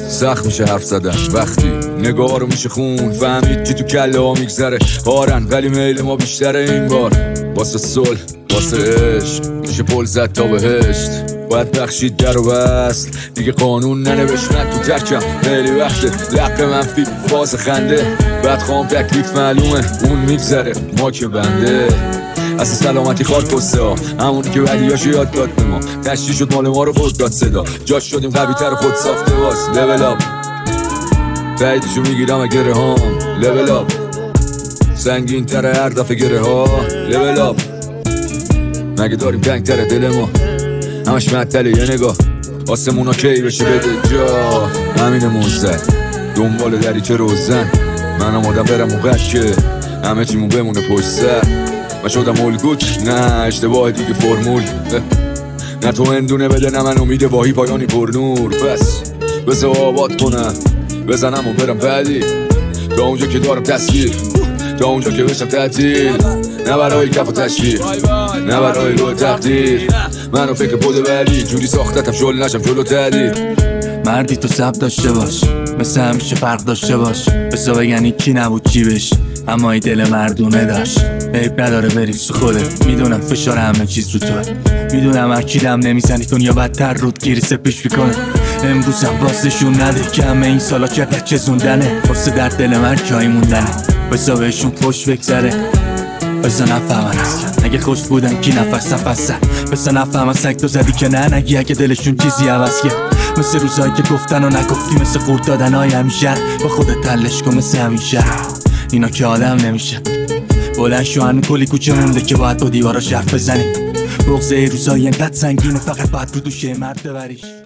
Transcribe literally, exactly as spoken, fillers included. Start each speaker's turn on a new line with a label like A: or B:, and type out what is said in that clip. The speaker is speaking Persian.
A: سخت میشه حرف زدن وقتی نگاه رو میشه خون، فهمید که تو کله ها میگذره هارن، ولی میل ما بیشتره این بار. واسه صلح واسه عشق میشه پل زد تا بهشت، باید بخشید در و بست دیگه قانون ننوشت. من تو ترکم خیلی وقته، لق منفی باز خنده، بعد خوام تکلیف معلومه اون میگذره ما که بنده. اصلا سلامتی خواد پسته ها، همونی که ولیاشو یاد داد به ما، تشتی شد مال ما رو خود داد صدا، جاش شدیم قوی تر خود ساخته باز. لول اپ تاییدشو میگیرم گره هام، لول اپ سنگین تره هر دفعه گره ها، لول اپ مگه داریم تنگ تره دل ما، همش معطله یه نگاه، آسمونا کی بشه بده جا، همین موزد دنبال دریچه روزن، من آمادم برم اون که همه چیمون بمونه پشت سر. من شدم الگوت نه اشتباه دیگه فرمول، نه تو اندونه بده نه من امید واهی پایانی پر نور. بس بس آباد کنم بزنم و برم بعدی، تا اونجا که دارم تصویر، تا اونجا که بشم تعطیل، نه برای کف و تشویق نه برای روی تقدیر، منو فکر بوده ولی جوری ساختتم شل نشم جلو تدیر.
B: مردی تو سب داشته باش، مثل همیشه فرق داشته باش، بسا بگن کی نبود چی بش، اما ای دل مردونه داشت. عیب نداره بریم سو خوده، میدونم فشار همه چیز رو توه، میدونم هر کیدم نمیزنی کن یا بدتر رود گیری سپیش میکنه. امروزم بازشون نده که همه این سالا چقدر چزوندنه، واسه در دل من جایی موندنه، بسا بهشون خوش بگذره، بسا نفهمن اصلا اگه خوش بودن کی نفس نفسن، بسا نفهمن سگ تو زدی که نه نگی اگه دلشون چیزی عوض کرد، مثل روزایی که گفتن و نگفتی، مثل خورد دادن های همیشه، با خودت تلش کن مثل همیشه، اینا که آدم نمیشه. بلند شو هنو کلی کوچه مونده که باید با دیوارا حرف بزنی، بغضه روزایی انقدر سنگینه فقط باید رو دوشه مرد ببریش.